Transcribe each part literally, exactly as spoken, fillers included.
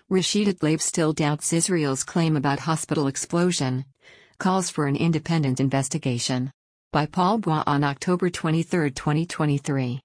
Rashida Tlaib still doubts Israel's claim about hospital explosion. Calls for an independent investigation. By Paul Bois on October twenty-third, twenty twenty-three.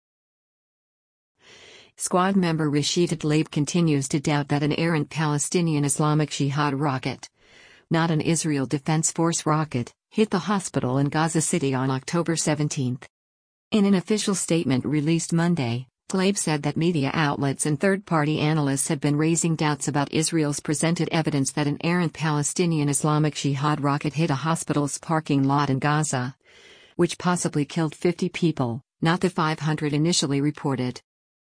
Squad member Rashida Tlaib continues to doubt that an errant Palestinian Islamic Jihad rocket, not an Israel Defense Force rocket, hit the hospital in Gaza City on October seventeenth. In an official statement released Monday, Tlaib said that media outlets and third-party analysts have been raising doubts about Israel's presented evidence that an errant Palestinian Islamic Jihad rocket hit a hospital's parking lot in Gaza, which possibly killed fifty people, not the five hundred initially reported.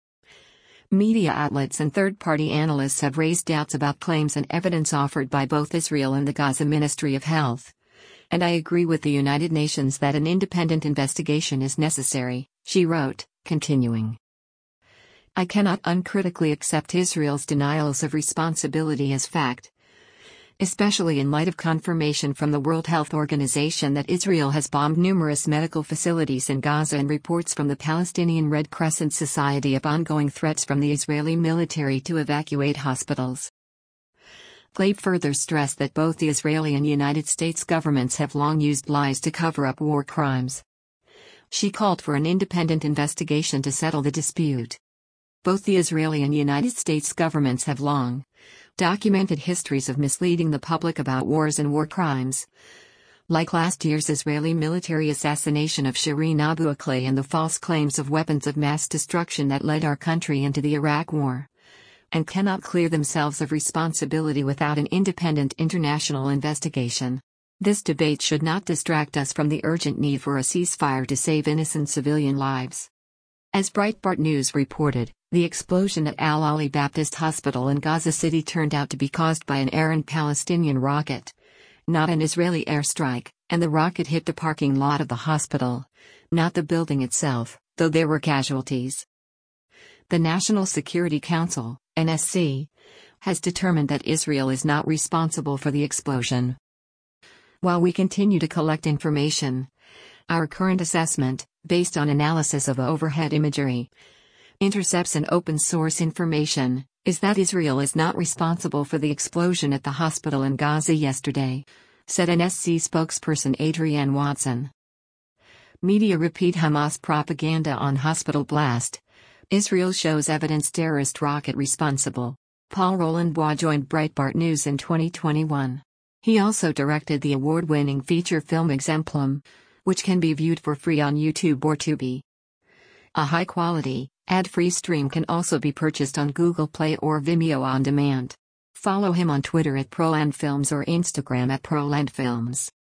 Media outlets and third-party analysts have raised doubts about claims and evidence offered by both Israel and the Gaza Ministry of Health. And I agree with the United Nations that an independent investigation is necessary, she wrote, continuing. I cannot uncritically accept Israel's denials of responsibility as fact, especially in light of confirmation from the World Health Organization that Israel has bombed numerous medical facilities in Gaza and reports from the Palestinian Red Crescent Society of ongoing threats from the Israeli military to evacuate hospitals. Tlaib further stressed that both the Israeli and United States governments have long used lies to cover up war crimes. She called for an independent investigation to settle the dispute. Both the Israeli and United States governments have long documented histories of misleading the public about wars and war crimes, like last year's Israeli military assassination of Shireen Abu Akleh and the false claims of weapons of mass destruction that led our country into the Iraq War, and cannot clear themselves of responsibility without an independent international investigation. This debate should not distract us from the urgent need for a ceasefire to save innocent civilian lives. As Breitbart News reported, the explosion at Al Ali Baptist Hospital in Gaza City turned out to be caused by an errant Palestinian rocket, not an Israeli airstrike, and the rocket hit the parking lot of the hospital, not the building itself, though there were casualties. The National Security Council, N S C, has determined that Israel is not responsible for the explosion. While we continue to collect information, our current assessment, based on analysis of overhead imagery, intercepts and open-source information, is that Israel is not responsible for the explosion at the hospital in Gaza yesterday, said N S C spokesperson Adrienne Watson. Media repeat Hamas propaganda on hospital blast. Israel shows evidence terrorist rocket responsible. Paul Roland Bois joined Breitbart News in twenty twenty-one. He also directed the award-winning feature film Exemplum, which can be viewed for free on YouTube or Tubi. A high-quality, ad-free stream can also be purchased on Google Play or Vimeo on demand. Follow him on Twitter at ProlandFilms or Instagram at ProlandFilms.